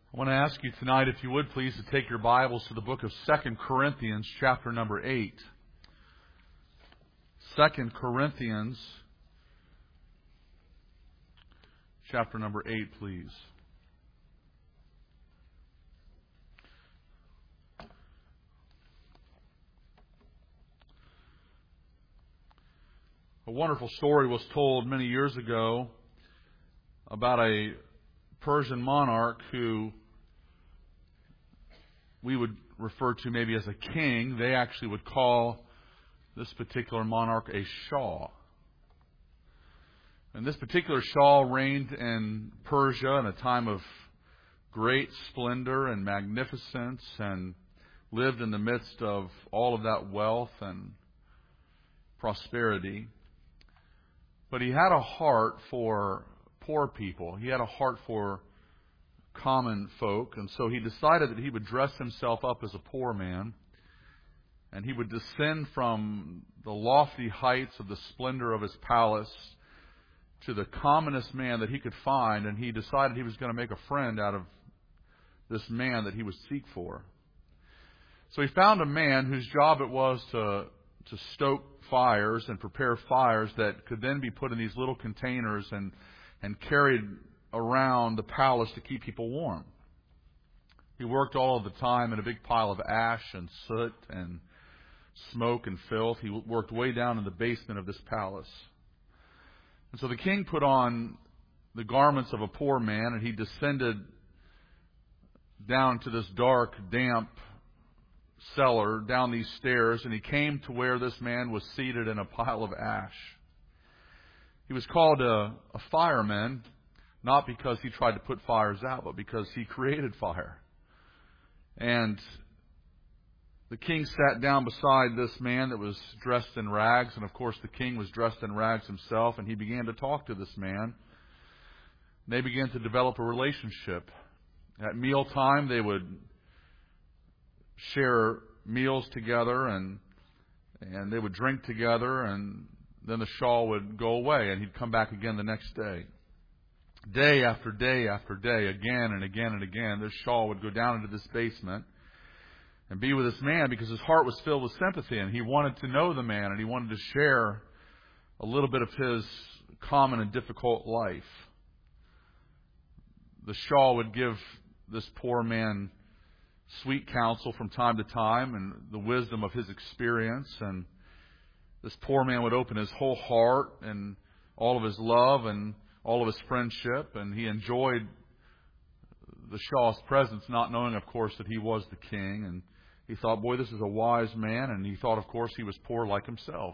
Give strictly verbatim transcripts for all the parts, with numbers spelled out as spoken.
I want to ask you tonight, if you would please, to take your Bibles to the book of Second Corinthians, chapter number eight. Second Corinthians, chapter number eight, please. A wonderful story was told many years ago about a Persian monarch who we would refer to maybe as a king. They actually would call this particular monarch a Shah. And this particular Shah reigned in Persia in a time of great splendor and magnificence and lived in the midst of all of that wealth and prosperity. But he had a heart for poor people. He had a heart for common folk, and so he decided that he would dress himself up as a poor man, and he would descend from the lofty heights of the splendor of his palace to the commonest man that he could find, and he decided he was going to make a friend out of this man that he would seek for. So he found a man whose job it was to to stoke fires and prepare fires that could then be put in these little containers and and carried around the palace to keep people warm. He worked all of the time in a big pile of ash and soot and smoke and filth. He worked way down in the basement of this palace. And so the king put on the garments of a poor man, and he descended down to this dark, damp cellar, down these stairs, and he came to where this man was seated in a pile of ash. He was called a, a fireman, not because he tried to put fires out, but because he created fire. And the king sat down beside this man that was dressed in rags, and of course the king was dressed in rags himself, and he began to talk to this man. They began to develop a relationship. At mealtime, they would share meals together, and and they would drink together, and then the Shah would go away, and he'd come back again the next day. Day after day after day, again and again and again, this Shah would go down into this basement and be with this man because his heart was filled with sympathy, and he wanted to know the man, and he wanted to share a little bit of his common and difficult life. The Shah would give this poor man sweet counsel from time to time and the wisdom of his experience, and this poor man would open his whole heart and all of his love and all of his friendship, and he enjoyed the Shah's presence, not knowing, of course, that he was the king. And he thought, boy, this is a wise man, and he thought, of course, he was poor like himself.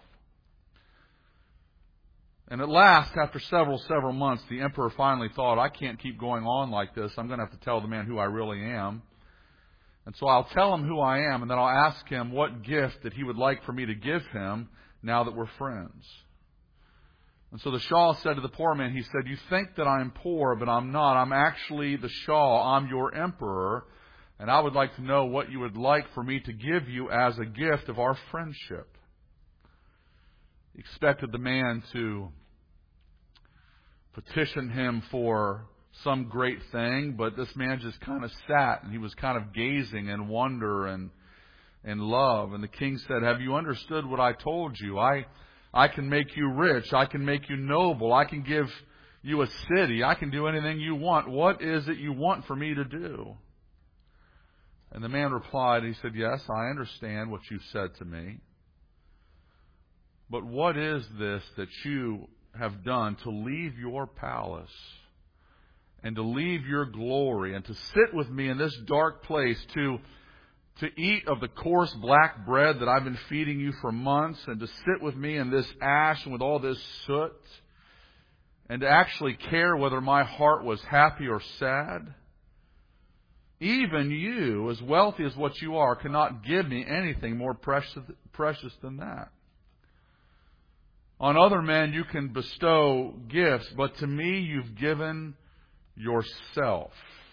And at last, after several, several months, the emperor finally thought, I can't keep going on like this. I'm going to have to tell the man who I really am. And so I'll tell him who I am, and then I'll ask him what gift that he would like for me to give him now that we're friends. And so the Shah said to the poor man, he said, you think that I'm poor, but I'm not. I'm actually the Shah. I'm your emperor, and I would like to know what you would like for me to give you as a gift of our friendship. He expected the man to petition him for some great thing, but this man just kind of sat, and he was kind of gazing in wonder and in love. And the king said, have you understood what I told you? I I can make you rich. I can make you noble. I can give you a city. I can do anything you want. What is it you want for me to do? And the man replied, he said, yes, I understand what you said to me. But what is this that you have done to leave your palace and to leave your glory and to sit with me in this dark place, to to eat of the coarse black bread that I've been feeding you for months, and to sit with me in this ash and with all this soot, and to actually care whether my heart was happy or sad? Even you, as wealthy as what you are, cannot give me anything more precious, precious than that. On other men you can bestow gifts, but to me you've given yourself.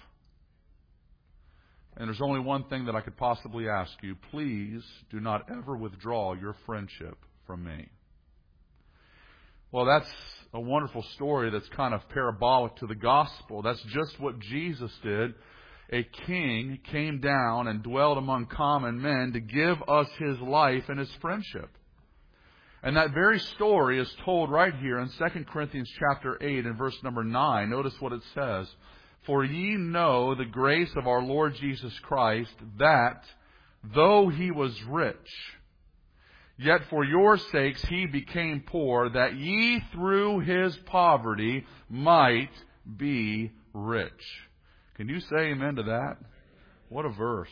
And there's only one thing that I could possibly ask you. Please do not ever withdraw your friendship from me. Well, that's a wonderful story that's kind of parabolic to the gospel. That's just what Jesus did a king came down and dwelled among common men to give us his life and his friendship. And that very story is told right here in Second Corinthians chapter eight and verse number nine. Notice what it says. For ye know the grace of our Lord Jesus Christ, that though he was rich, yet for your sakes he became poor, that ye through his poverty might be rich. Can you say amen to that? What a verse.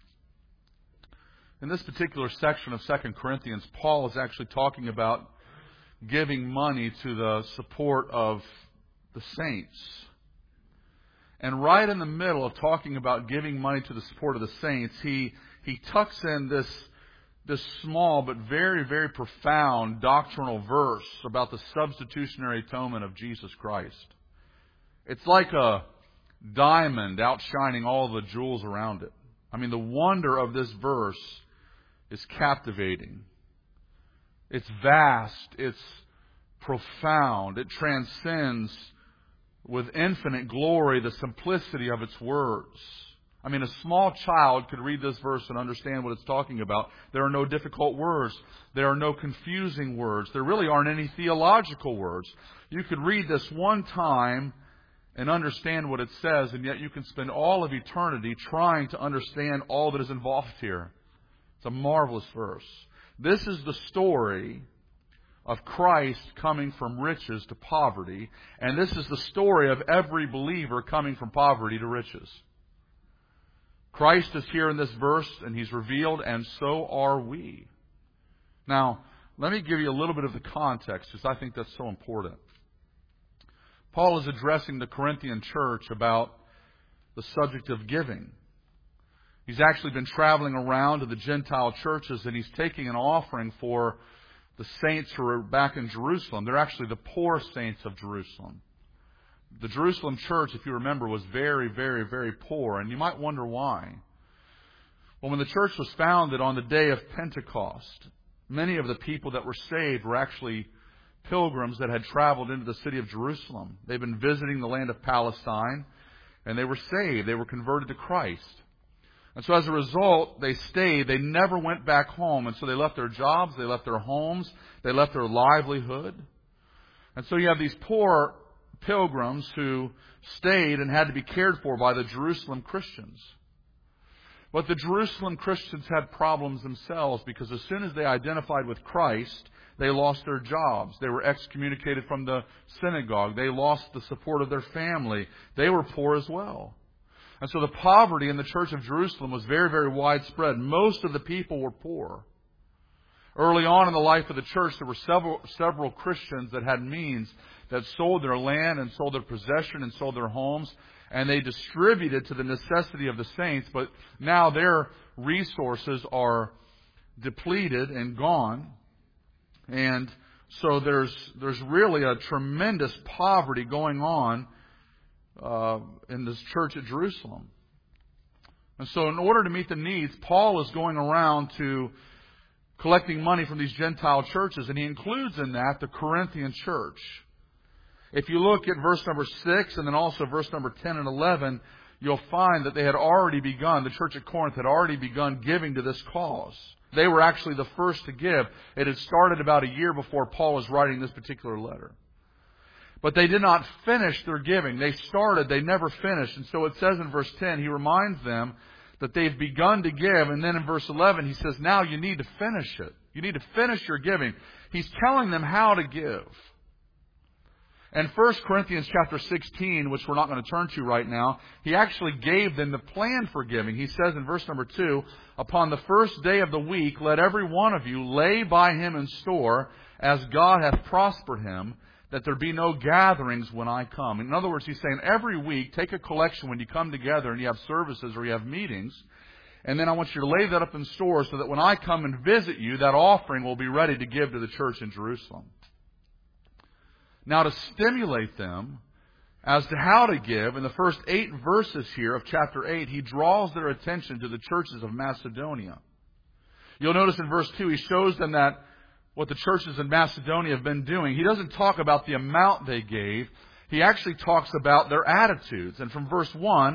In this particular section of Second Corinthians, Paul is actually talking about giving money to the support of the saints. And right in the middle of talking about giving money to the support of the saints, he, he tucks in this, this small but very, very profound doctrinal verse about the substitutionary atonement of Jesus Christ. It's like a diamond outshining all the jewels around it. I mean, the wonder of this verse is captivating. It's vast. It's profound. It transcends with infinite glory the simplicity of its words. I mean, a small child could read this verse and understand what it's talking about. There are no difficult words. There are no confusing words. There really aren't any theological words. You could read this one time and understand what it says, and yet you can spend all of eternity trying to understand all that is involved here. It's a marvelous verse. This is the story of Christ coming from riches to poverty, and this is the story of every believer coming from poverty to riches. Christ is here in this verse, and He's revealed, and so are we. Now, let me give you a little bit of the context, because I think that's so important. Paul is addressing the Corinthian church about the subject of giving. He's actually been traveling around to the Gentile churches, and he's taking an offering for the saints who are back in Jerusalem. They're actually the poor saints of Jerusalem. The Jerusalem church, if you remember, was very, very, very poor, and you might wonder why. Well, when the church was founded on the day of Pentecost, many of the people that were saved were actually pilgrims that had traveled into the city of Jerusalem. They'd been visiting the land of Palestine, and they were saved. They were converted to Christ. And so as a result, they stayed. They never went back home. And so they left their jobs, they left their homes, they left their livelihood. And so you have these poor pilgrims who stayed and had to be cared for by the Jerusalem Christians. But the Jerusalem Christians had problems themselves, because as soon as they identified with Christ, they lost their jobs. They were excommunicated from the synagogue. They lost the support of their family. They were poor as well. And so the poverty in the church of Jerusalem was very, very widespread. Most of the people were poor. Early on in the life of the church, there were several, several Christians that had means, that sold their land and sold their possession and sold their homes, and they distributed to the necessity of the saints, but now their resources are depleted and gone. And so there's there's really a tremendous poverty going on uh, in this church at Jerusalem. And so in order to meet the needs, Paul is going around to collecting money from these Gentile churches, and he includes in that the Corinthian church. If you look at verse number six and then also verse number ten and eleven, you'll find that they had already begun, the church at Corinth had already begun giving to this cause. They were actually the first to give. It had started about a year before Paul was writing this particular letter. But they did not finish their giving. They started, they never finished. And so it says in verse ten, he reminds them that they've begun to give. And then in verse eleven, he says, now you need to finish it. You need to finish your giving. He's telling them how to give. And First Corinthians chapter sixteen, which we're not going to turn to right now, he actually gave them the plan for giving. He says in verse number two, upon the first day of the week, let every one of you lay by him in store, as God hath prospered him, that there be no gatherings when I come. In other words, he's saying every week, take a collection when you come together and you have services or you have meetings, and then I want you to lay that up in store so that when I come and visit you, that offering will be ready to give to the church in Jerusalem. Now, to stimulate them as to how to give, in the first eight verses here of chapter eight, he draws their attention to the churches of Macedonia. You'll notice in verse two, he shows them that what the churches in Macedonia have been doing. He doesn't talk about the amount they gave. He actually talks about their attitudes. And from verse one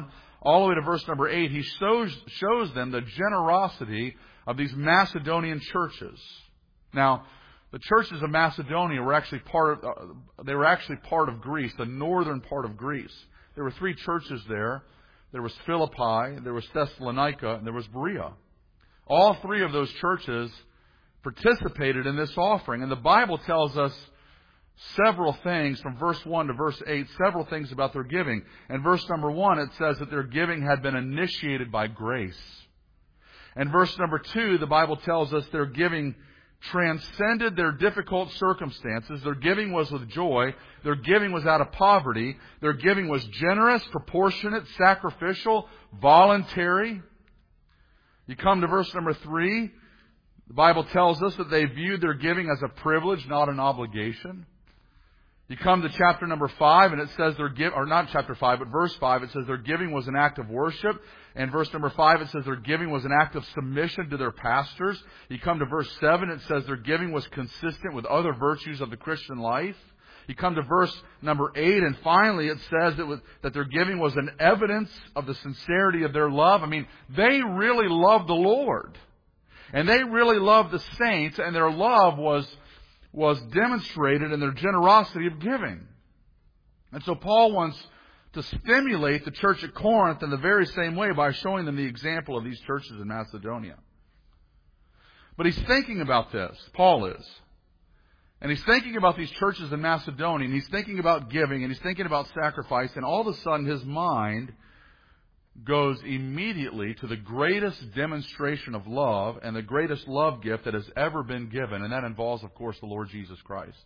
all the way to verse number eight, he shows, shows them the generosity of these Macedonian churches. Now, the churches of Macedonia were actually part of, uh, they were actually part of Greece, the northern part of Greece. There were three churches there. There was Philippi, there was Thessalonica, and there was Berea. All three of those churches participated in this offering. And the Bible tells us several things from verse one to verse eight, several things about their giving. In verse number one, it says that their giving had been initiated by grace. And verse number two, the Bible tells us their giving transcended their difficult circumstances. Their giving was with joy. Their giving was out of poverty. Their giving was generous, proportionate, sacrificial, voluntary. You come to verse number three. The Bible tells us that they viewed their giving as a privilege, not an obligation. You come to chapter number five, and it says their give, or not chapter five, but verse five, it says their giving was an act of worship. And verse number five, it says their giving was an act of submission to their pastors. You come to verse seven, it says their giving was consistent with other virtues of the Christian life. You come to verse number eight, and finally it says that, was, that their giving was an evidence of the sincerity of their love. I mean, they really loved the Lord. And they really loved the saints, and their love was was demonstrated in their generosity of giving. And so Paul wants to stimulate the church at Corinth in the very same way by showing them the example of these churches in Macedonia. But he's thinking about this, Paul is. And he's thinking about these churches in Macedonia, and he's thinking about giving, and he's thinking about sacrifice, and all of a sudden his mind goes immediately to the greatest demonstration of love and the greatest love gift that has ever been given. And that involves, of course, the Lord Jesus Christ.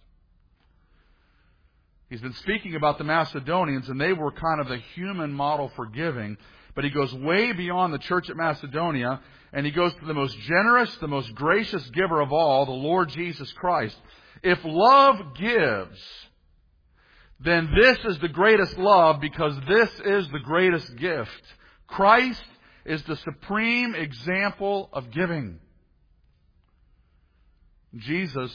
He's been speaking about the Macedonians, and they were kind of the human model for giving. But he goes way beyond the church at Macedonia, and he goes to the most generous, the most gracious giver of all, the Lord Jesus Christ. If love gives, then this is the greatest love, because this is the greatest gift. Christ is the supreme example of giving. Jesus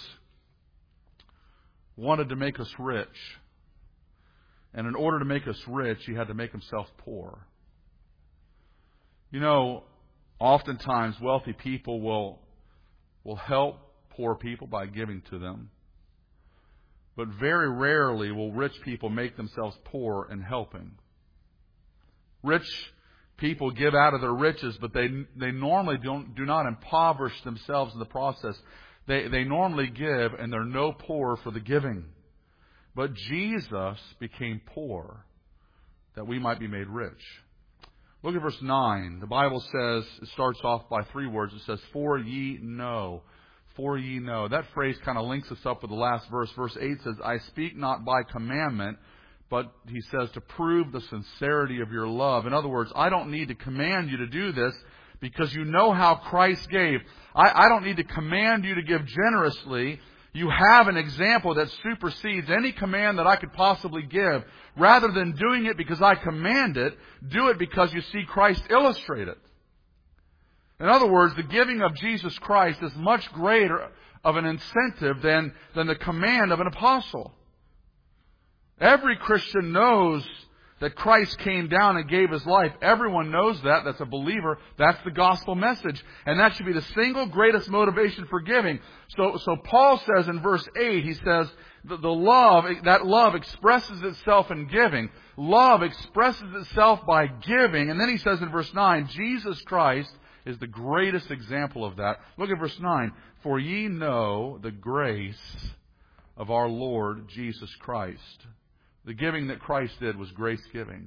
wanted to make us rich. And in order to make us rich, He had to make Himself poor. You know, oftentimes wealthy people will, will help poor people by giving to them. But very rarely will rich people make themselves poor in helping. Rich people give out of their riches, but they they normally don't do not impoverish themselves in the process. They they normally give, and they're no poorer for the giving. But Jesus became poor that we might be made rich. Look at verse nine. The Bible says, it starts off by three words. It says, "For ye know." For ye know. That phrase kind of links us up with the last verse. Verse eight says, "I speak not by commandment," but he says, "to prove the sincerity of your love." In other words, I don't need to command you to do this because you know how Christ gave. I, I don't need to command you to give generously. You have an example that supersedes any command that I could possibly give. Rather than doing it because I command it, do it because you see Christ illustrate it. In other words, the giving of Jesus Christ is much greater of an incentive than, than the command of an apostle. Every Christian knows that Christ came down and gave His life. Everyone knows that. That's a believer. That's the gospel message. And that should be the single greatest motivation for giving. So, so Paul says in verse eight, he says, the, the love, that love expresses itself in giving. Love expresses itself by giving. And then he says in verse nine, Jesus Christ is the greatest example of that. Look at verse nine. "For ye know the grace of our Lord Jesus Christ." The giving that Christ did was grace giving.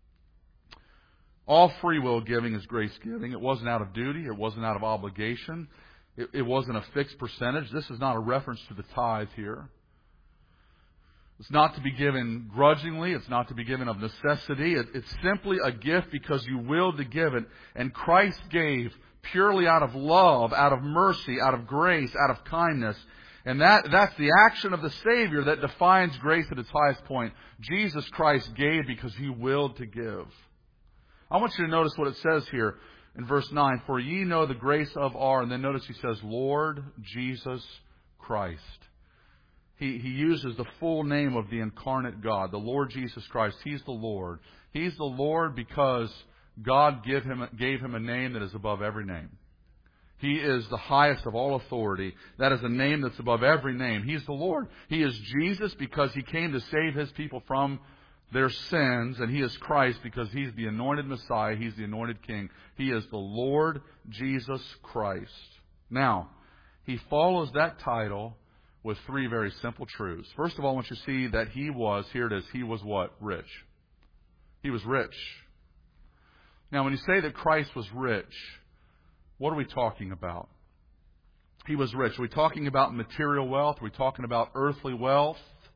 All free will giving is grace giving. It wasn't out of duty. It wasn't out of obligation. It, it wasn't a fixed percentage. This is not a reference to the tithe here. It's not to be given grudgingly. It's not to be given of necessity. It, it's simply a gift because you willed to give it. And Christ gave purely out of love, out of mercy, out of grace, out of kindness. And that, that's the action of the Savior that defines grace at its highest point. Jesus Christ gave because He willed to give. I want you to notice what it says here in verse nine. "For ye know the grace of our," and then notice he says, "Lord Jesus Christ." He, he uses the full name of the incarnate God, the Lord Jesus Christ. He's the Lord. He's the Lord because God give him, gave him a name that is above every name. He is the highest of all authority. That is a name that's above every name. He's the Lord. He is Jesus because He came to save His people from their sins. And He is Christ because He's the anointed Messiah. He's the anointed King. He is the Lord Jesus Christ. Now, He follows that title with three very simple truths. First of all, I want you to see that He was, here it is, He was what? Rich. He was rich. Now, when you say that Christ was rich, what are we talking about? He was rich. Are we talking about material wealth? Are we talking about earthly wealth?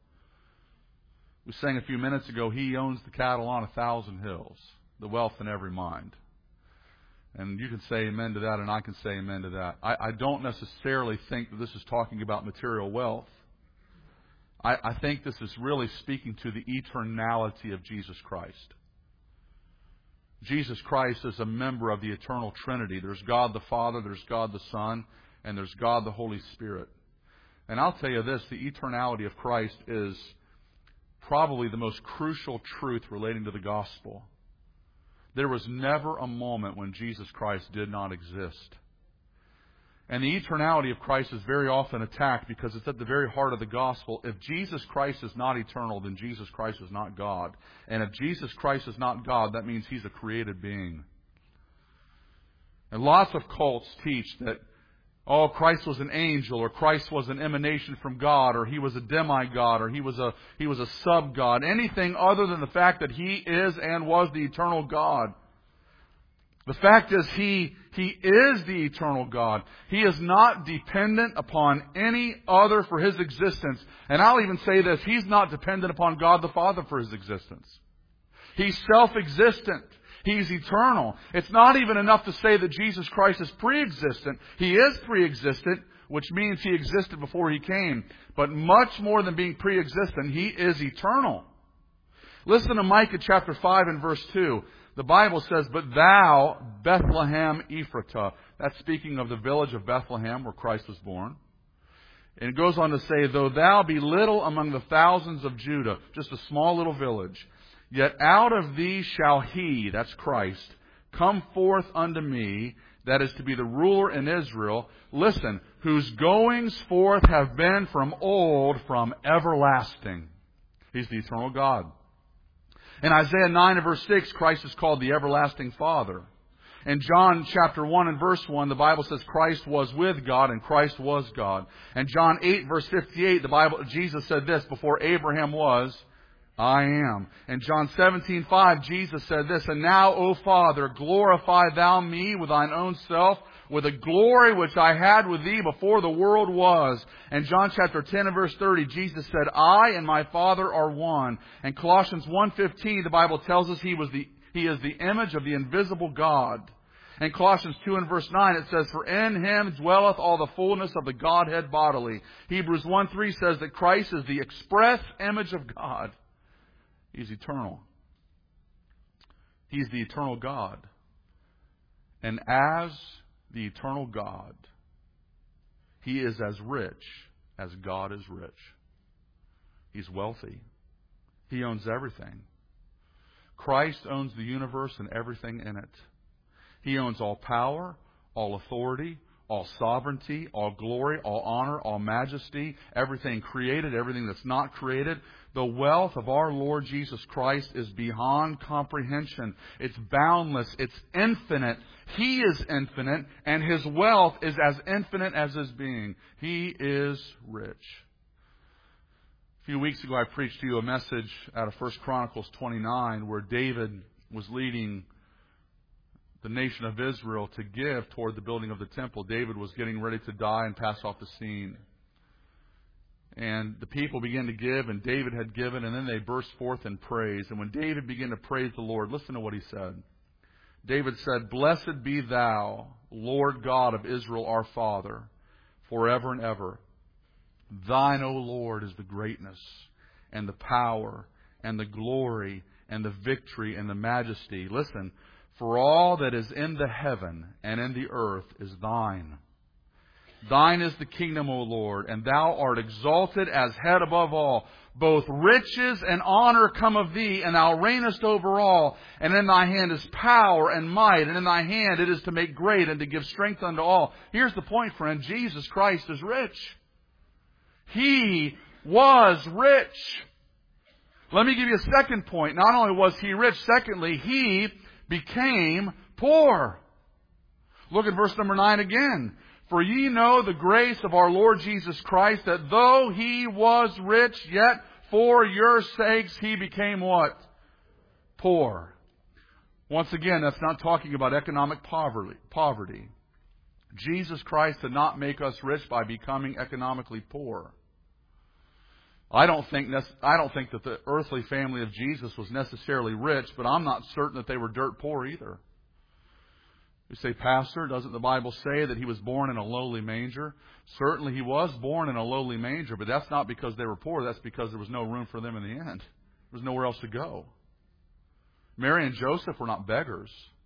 We sang a few minutes ago, He owns the cattle on a thousand hills, the wealth in every mind. And you can say amen to that, and I can say amen to that. I, I don't necessarily think that this is talking about material wealth. I, I think this is really speaking to the eternality of Jesus Christ. Jesus Christ is a member of the eternal Trinity. There's God the Father, there's God the Son, and there's God the Holy Spirit. And I'll tell you this, the eternality of Christ is probably the most crucial truth relating to the gospel. There was never a moment when Jesus Christ did not exist. And the eternality of Christ is very often attacked because it's at the very heart of the gospel. If Jesus Christ is not eternal, then Jesus Christ is not God. And if Jesus Christ is not God, that means He's a created being. And lots of cults teach that, oh, Christ was an angel, or Christ was an emanation from God, or He was a demigod, or He was a He was a sub-God. Anything other than the fact that He is and was the eternal God. The fact is, He, He is the eternal God. He is not dependent upon any other for His existence. And I'll even say this, He's not dependent upon God the Father for His existence. He's self-existent. He's eternal. It's not even enough to say that Jesus Christ is pre-existent. He is pre-existent, which means He existed before He came. But much more than being pre-existent, He is eternal. Listen to Micah chapter five and verse two. The Bible says, "But thou, Bethlehem Ephratah," that's speaking of the village of Bethlehem where Christ was born. And it goes on to say, "Though thou be little among the thousands of Judah," just a small little village, "yet out of thee shall He," that's Christ, "come forth unto me," that is to be the ruler in Israel, listen, "whose goings forth have been from old, from everlasting." He's the eternal God. In Isaiah nine and verse six, Christ is called the everlasting Father. In John chapter one and verse one, the Bible says Christ was with God and Christ was God. And John eight verse fifty-eight, the Bible, Jesus said this, "Before Abraham was, I am." And John seventeen five, Jesus said this, "And now, O Father, glorify thou me with thine own self, with a glory which I had with thee before the world was." And John chapter ten and verse thirty, Jesus said, "I and my Father are one." And Colossians one fifteen, the Bible tells us He was the He is the image of the invisible God. And Colossians two and verse nine, it says, "For in Him dwelleth all the fullness of the Godhead bodily." Hebrews one three says that Christ is the express image of God. He's eternal. He's the eternal God. And as the eternal God, He is as rich as God is rich. He's wealthy. He owns everything. Christ owns the universe and everything in it. He owns all power, all authority, all sovereignty, all glory, all honor, all majesty, everything created, everything that's not created. The wealth of our Lord Jesus Christ is beyond comprehension. It's boundless. It's infinite. He is infinite, and His wealth is as infinite as His being. He is rich. A few weeks ago, I preached to you a message out of First Chronicles twenty-nine where David was leading the nation of Israel to give toward the building of the temple. David was getting ready to die and pass off the scene. And the people began to give, and David had given, and then they burst forth in praise. And when David began to praise the Lord, listen to what he said. David said, "Blessed be thou, Lord God of Israel our Father, forever and ever. Thine, O Lord, is the greatness, and the power, and the glory, and the victory, and the majesty." Listen, "for all that is in the heaven and in the earth is thine. Thine is the kingdom, O Lord, and Thou art exalted as head above all. Both riches and honor come of Thee, and Thou reignest over all. And in Thy hand is power and might, and in Thy hand it is to make great and to give strength unto all. Here's the point, friend. Jesus Christ is rich. He was rich. Let me give you a second point. Not only was He rich, secondly, He became poor. Look at verse number nine again. For ye know the grace of our Lord Jesus Christ, that though He was rich, yet for your sakes He became what? Poor. Once again, that's not talking about economic poverty. poverty. Jesus Christ did not make us rich by becoming economically poor. I don't think I don't think that the earthly family of Jesus was necessarily rich, but I'm not certain that they were dirt poor either. You say, Pastor, doesn't the Bible say that He was born in a lowly manger? Certainly He was born in a lowly manger, but that's not because they were poor. That's because there was no room for them in the end. There was nowhere else to go. Mary and Joseph were not beggars.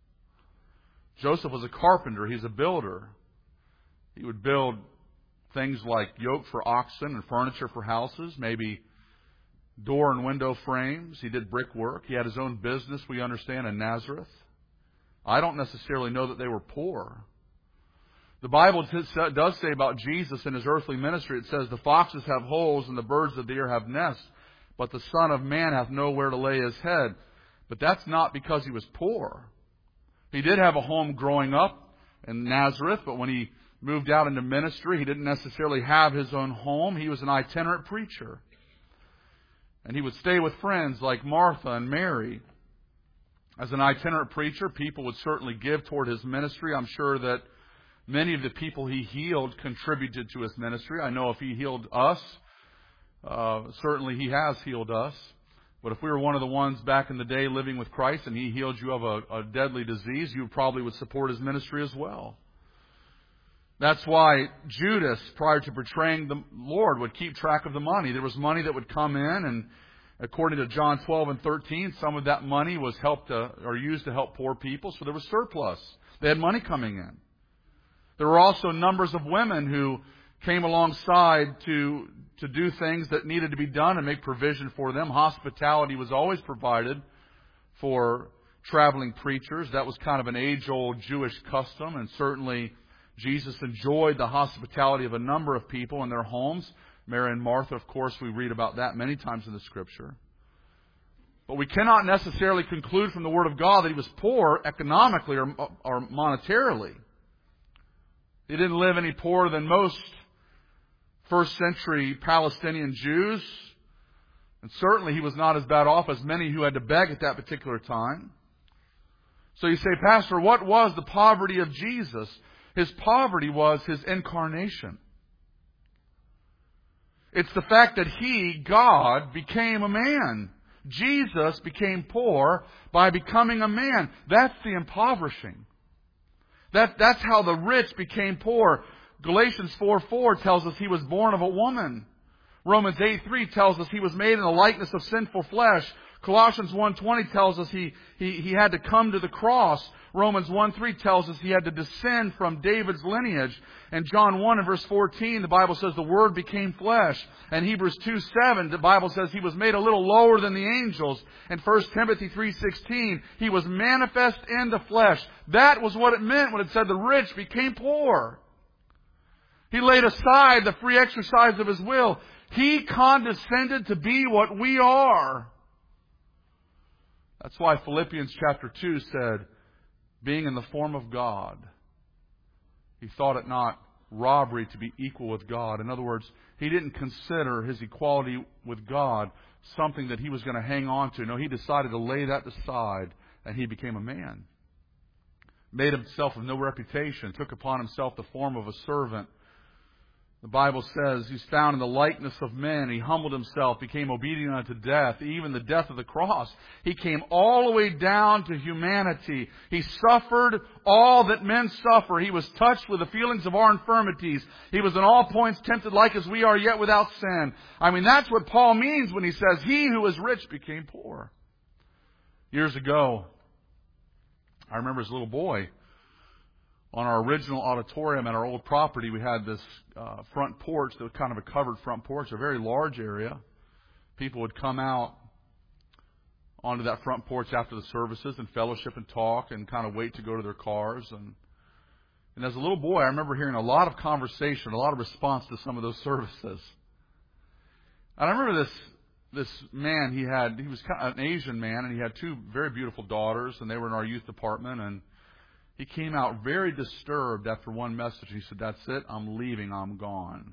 Joseph was a carpenter. He's a builder. He would build things like yoke for oxen and furniture for houses, maybe door and window frames. He did brickwork. He had his own business, we understand, in Nazareth. I don't necessarily know that they were poor. The Bible does say about Jesus in His earthly ministry, it says, the foxes have holes and the birds of the air have nests, but the Son of Man hath nowhere to lay His head. But that's not because He was poor. He did have a home growing up in Nazareth, but when He moved out into ministry, He didn't necessarily have His own home. He was an itinerant preacher. And He would stay with friends like Martha and Mary. As an itinerant preacher, people would certainly give toward His ministry. I'm sure that many of the people He healed contributed to His ministry. I know if He healed us, uh, certainly He has healed us. But if we were one of the ones back in the day living with Christ and He healed you of a, a deadly disease, you probably would support His ministry as well. That's why Judas, prior to betraying the Lord, would keep track of the money. There was money that would come in, and according to John twelve and thirteen, some of that money was helped to, or used to help poor people, so there was surplus. They had money coming in. There were also numbers of women who came alongside to, to do things that needed to be done and make provision for them. Hospitality was always provided for traveling preachers. That was kind of an age-old Jewish custom, and certainly Jesus enjoyed the hospitality of a number of people in their homes. Mary and Martha, of course, we read about that many times in the Scripture. But we cannot necessarily conclude from the Word of God that He was poor economically or, or monetarily. He didn't live any poorer than most first century Palestinian Jews. And certainly He was not as bad off as many who had to beg at that particular time. So you say, Pastor, what was the poverty of Jesus? His poverty was His incarnation. It's the fact that He, God, became a man. Jesus became poor by becoming a man. That's the impoverishing. That, that's how the rich became poor. Galatians four four tells us He was born of a woman. Romans eight three tells us He was made in the likeness of sinful flesh. Colossians one twenty tells us he, he, he had to come to the cross. Romans one three tells us He had to descend from David's lineage. And John one and verse fourteen, the Bible says the Word became flesh. And Hebrews two seven, the Bible says He was made a little lower than the angels. And First Timothy three sixteen, He was manifest in the flesh. That was what it meant when it said the rich became poor. He laid aside the free exercise of His will. He condescended to be what we are. That's why Philippians chapter two said, being in the form of God, He thought it not robbery to be equal with God. In other words, He didn't consider His equality with God something that He was going to hang on to. No, He decided to lay that aside, and He became a man. Made Himself of no reputation, took upon Himself the form of a servant. The Bible says He's found in the likeness of men. He humbled Himself, became obedient unto death, even the death of the cross. He came all the way down to humanity. He suffered all that men suffer. He was touched with the feelings of our infirmities. He was in all points tempted like as we are, yet without sin. I mean, that's what Paul means when he says, He who is rich became poor. Years ago, I remember as a little boy, on our original auditorium at our old property, we had this uh, front porch that was kind of a covered front porch, a very large area. People would come out onto that front porch after the services and fellowship and talk and kind of wait to go to their cars. And, and as a little boy, I remember hearing a lot of conversation, a lot of response to some of those services. And I remember this this man, he had he was kind of an Asian man, and he had two very beautiful daughters, and they were in our youth department. And he came out very disturbed after one message. He said, "That's it, I'm leaving, I'm gone."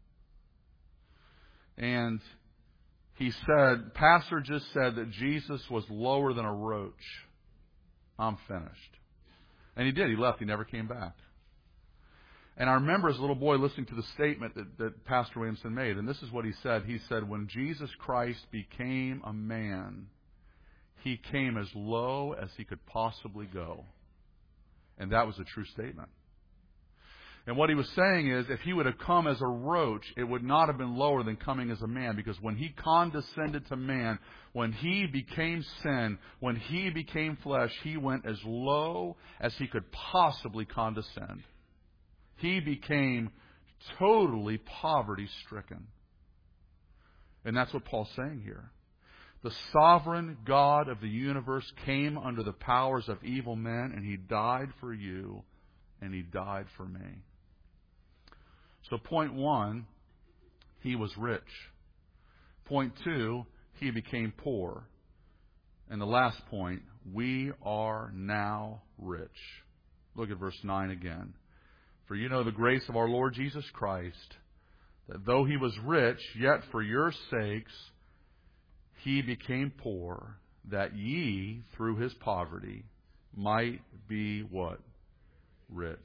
And he said, "Pastor just said that Jesus was lower than a roach. I'm finished." And he did. He left. He never came back. And I remember as a little boy listening to the statement that, that Pastor Williamson made. And this is what he said. He said, when Jesus Christ became a man, He came as low as He could possibly go. And that was a true statement. And what he was saying is, if He would have come as a roach, it would not have been lower than coming as a man. Because when He condescended to man, when He became sin, when He became flesh, He went as low as He could possibly condescend. He became totally poverty-stricken. And that's what Paul's saying here. The sovereign God of the universe came under the powers of evil men, and He died for you, and He died for me. So point one, He was rich. Point two, He became poor. And the last point, we are now rich. Look at verse nine again. For you know the grace of our Lord Jesus Christ, that though He was rich, yet for your sakes He became poor, that ye, through His poverty, might be what? Rich.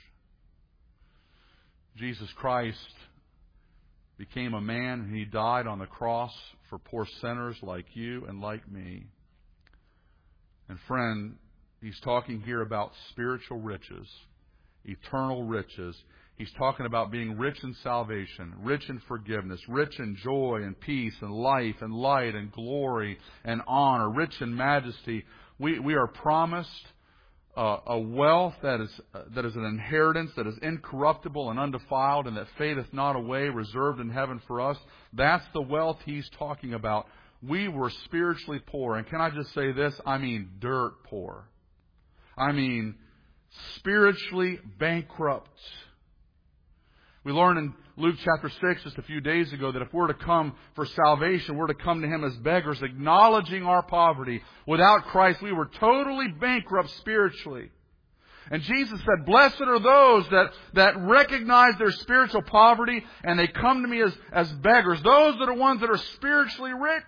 Jesus Christ became a man, and He died on the cross for poor sinners like you and like me. And friend, He's talking here about spiritual riches, eternal riches. He's talking about being rich in salvation, rich in forgiveness, rich in joy and peace and life and light and glory and honor, rich in majesty. We, we are promised uh, a wealth that is, uh, that is an inheritance that is incorruptible and undefiled and that fadeth not away, reserved in heaven for us. That's the wealth He's talking about. We were spiritually poor. And can I just say this? I mean dirt poor. I mean spiritually bankrupt. We learned in Luke chapter six just a few days ago that if we're to come for salvation, we're to come to Him as beggars, acknowledging our poverty. Without Christ, we were totally bankrupt spiritually. And Jesus said, blessed are those that, that recognize their spiritual poverty and they come to me as, as beggars. Those are the ones that are spiritually rich.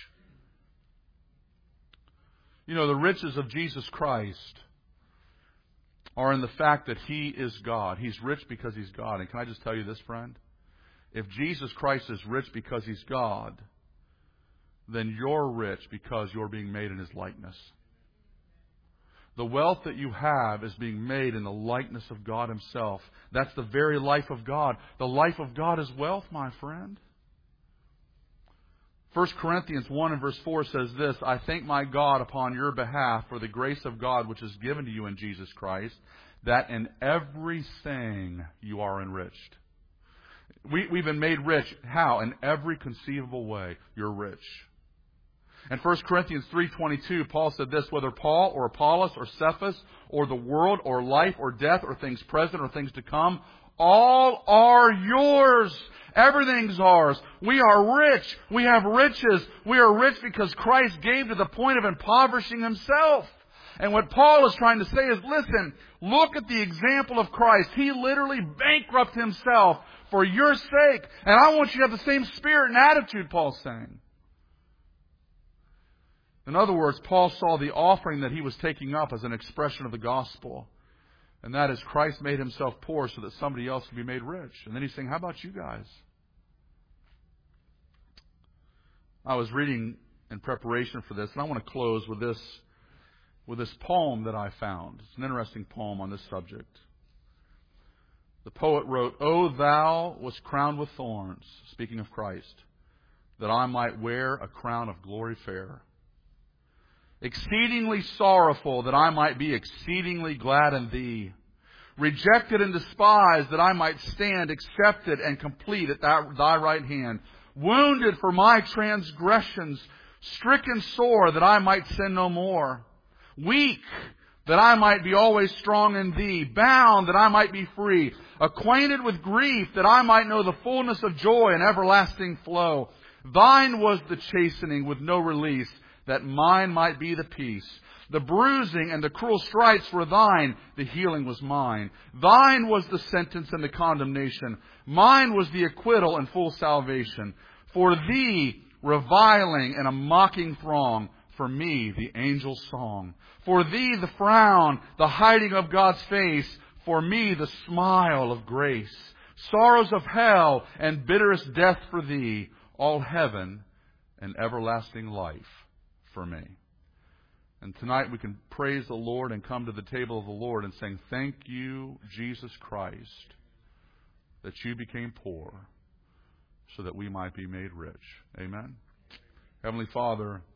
You know, the riches of Jesus Christ are in the fact that He is God. He's rich because He's God. And can I just tell you this, friend? If Jesus Christ is rich because He's God, then you're rich because you're being made in His likeness. The wealth that you have is being made in the likeness of God Himself. That's the very life of God. The life of God is wealth, my friend. First Corinthians one and verse four says this, I thank my God upon your behalf for the grace of God which is given to you in Jesus Christ, that in everything you are enriched. We, we've been made rich. How? In every conceivable way, you're rich. In First Corinthians three twenty-two, Paul said this, whether Paul or Apollos or Cephas or the world or life or death or things present or things to come, all are yours. Everything's ours. We are rich. We have riches. We are rich because Christ gave to the point of impoverishing Himself. And what Paul is trying to say is, listen, look at the example of Christ. He literally bankrupted Himself for your sake. And I want you to have the same spirit and attitude, Paul's saying. In other words, Paul saw the offering that he was taking up as an expression of the gospel. And that is, Christ made Himself poor so that somebody else could be made rich. And then he's saying, how about you guys? I was reading in preparation for this, and I want to close with this, with this poem that I found. It's an interesting poem on this subject. The poet wrote, O thou wast crowned with thorns, speaking of Christ, that I might wear a crown of glory fair. Exceedingly sorrowful, that I might be exceedingly glad in Thee. rejected and despised, that I might stand accepted and complete at thy right hand. Wounded for my transgressions, stricken sore, that I might sin no more. Weak, that I might be always strong in thee. Bound, that I might be free. Acquainted with grief, that I might know the fullness of joy and everlasting flow. Thine was the chastening with no release, that mine might be the peace. The bruising and the cruel stripes were thine, the healing was mine. Thine was the sentence and the condemnation. Mine was the acquittal and full salvation. For thee, reviling and a mocking throng. For me, the angel's song. For thee, the frown, the hiding of God's face. For me, the smile of grace. Sorrows of hell and bitterest death for thee. All heaven and everlasting life for me. And tonight we can praise the Lord and come to the table of the Lord and saying, thank you, Jesus Christ, that you became poor so that we might be made rich. Amen. Heavenly Father,